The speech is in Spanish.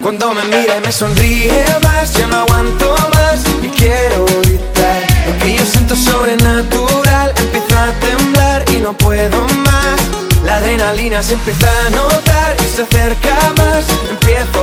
Cuando me mira y me sonríe más, ya no aguanto más y quiero gritar. Lo que yo siento es sobrenatural, empieza a temblar y no puedo más. La adrenalina se empieza a notar y se acerca más, empiezo